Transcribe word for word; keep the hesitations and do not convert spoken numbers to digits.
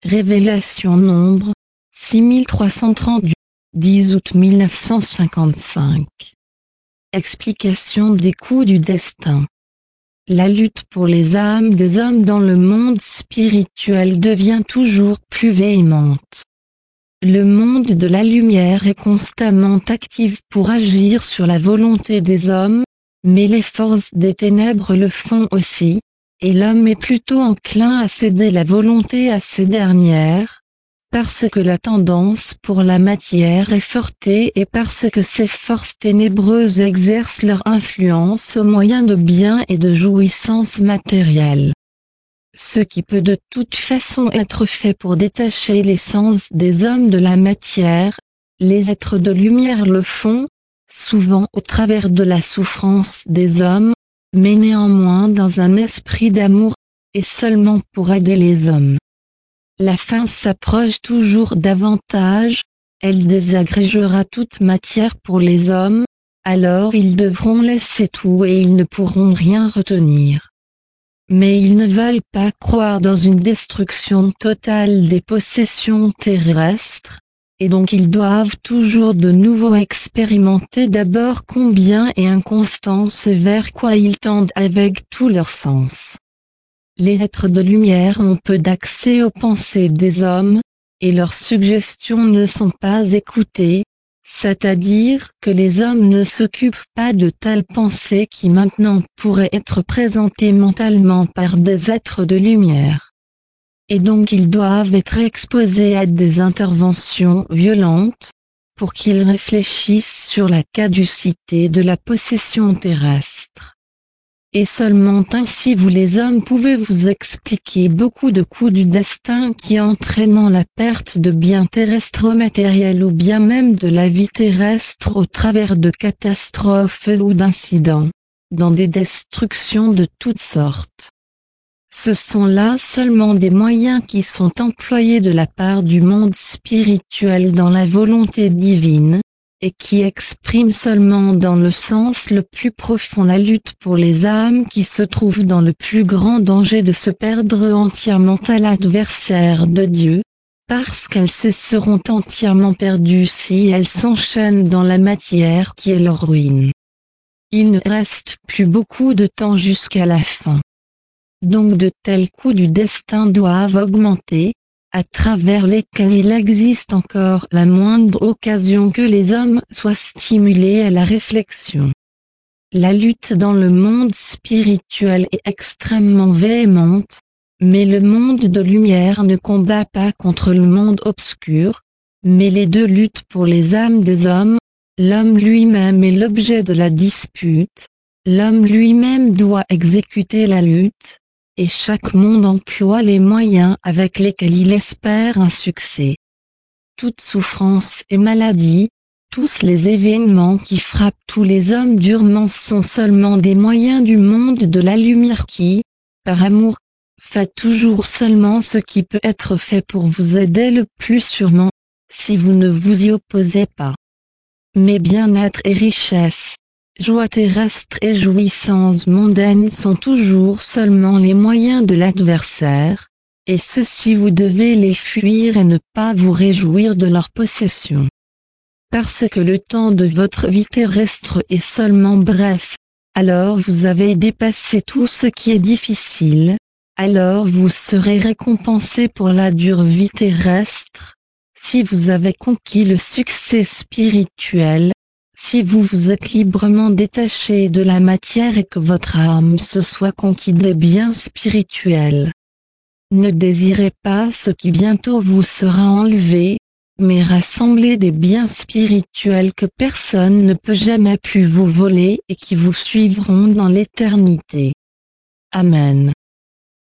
Révélation Nombre, six mille trois cent trente du dix août mille neuf cent cinquante-cinq. Explication des coups du destin. La lutte pour les âmes des hommes dans le monde spirituel devient toujours plus véhémente. Le monde de la lumière est constamment actif pour agir sur la volonté des hommes, mais les forces des ténèbres le font aussi, et l'homme est plutôt enclin à céder la volonté à ces dernières, parce que la tendance pour la matière est forte et parce que ces forces ténébreuses exercent leur influence au moyen de biens et de jouissances matérielles. Ce qui peut de toute façon être fait pour détacher l'essence des hommes de la matière, les êtres de lumière le font, souvent au travers de la souffrance des hommes, mais néanmoins dans un esprit d'amour, et seulement pour aider les hommes. La fin s'approche toujours davantage, elle désagrégera toute matière pour les hommes, alors ils devront laisser tout et ils ne pourront rien retenir. Mais ils ne veulent pas croire dans une destruction totale des possessions terrestres, et donc ils doivent toujours de nouveau expérimenter d'abord combien est inconstant ce vers quoi ils tendent avec tout leur sens. Les êtres de lumière ont peu d'accès aux pensées des hommes, et leurs suggestions ne sont pas écoutées, c'est-à-dire que les hommes ne s'occupent pas de telles pensées qui maintenant pourraient être présentées mentalement par des êtres de lumière. Et donc ils doivent être exposés à des interventions violentes, pour qu'ils réfléchissent sur la caducité de la possession terrestre. Et seulement ainsi vous les hommes pouvez vous expliquer beaucoup de coups du destin qui entraînant la perte de biens terrestres matériels ou bien même de la vie terrestre au travers de catastrophes ou d'incidents, dans des destructions de toutes sortes. Ce sont là seulement des moyens qui sont employés de la part du monde spirituel dans la volonté divine, et qui expriment seulement dans le sens le plus profond la lutte pour les âmes qui se trouvent dans le plus grand danger de se perdre entièrement à l'adversaire de Dieu, parce qu'elles se seront entièrement perdues si elles s'enchaînent dans la matière qui est leur ruine. Il ne reste plus beaucoup de temps jusqu'à la fin. Donc de tels coups du destin doivent augmenter, à travers lesquels il existe encore la moindre occasion que les hommes soient stimulés à la réflexion. La lutte dans le monde spirituel est extrêmement véhémente, mais le monde de lumière ne combat pas contre le monde obscur, mais les deux luttent pour les âmes des hommes, l'homme lui-même est l'objet de la dispute, l'homme lui-même doit exécuter la lutte, et chaque monde emploie les moyens avec lesquels il espère un succès. Toute souffrance et maladie, tous les événements qui frappent tous les hommes durement sont seulement des moyens du monde de la lumière qui, par amour, fait toujours seulement ce qui peut être fait pour vous aider le plus sûrement, si vous ne vous y opposez pas. Mais bien-être et richesse, joie terrestre et jouissances mondaines sont toujours seulement les moyens de l'adversaire, et ceux-ci vous devez les fuir et ne pas vous réjouir de leur possession. Parce que le temps de votre vie terrestre est seulement bref, alors vous avez dépassé tout ce qui est difficile, alors vous serez récompensé pour la dure vie terrestre, si vous avez conquis le succès spirituel, si vous vous êtes librement détaché de la matière et que votre âme se soit conquis des biens spirituels. Ne désirez pas ce qui bientôt vous sera enlevé, mais rassemblez des biens spirituels que personne ne peut jamais plus vous voler et qui vous suivront dans l'éternité. Amen.